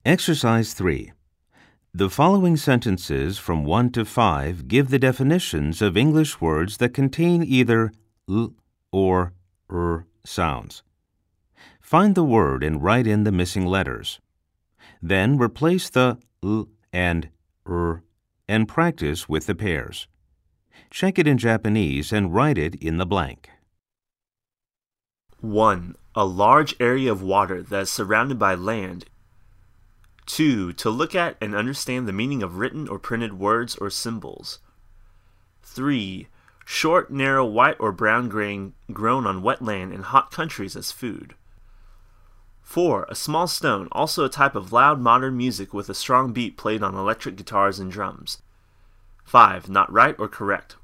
Exercise 3. The following sentences from 1 to 5 give the definitions of English words that contain either l or sounds. Find the word and write in the missing letters. Then replace the l and and practice with the pairs. Check it in Japanese and write it in the blank. 1. A large area of water that is surrounded by land. 2. To look at and understand the meaning of written or printed words or symbols. 3. Short, narrow, white or brown grain grown on wet land in hot countries as food. 4. A small stone, also a type of loud modern music with a strong beat played on electric guitars and drums. 5. Not right or correct.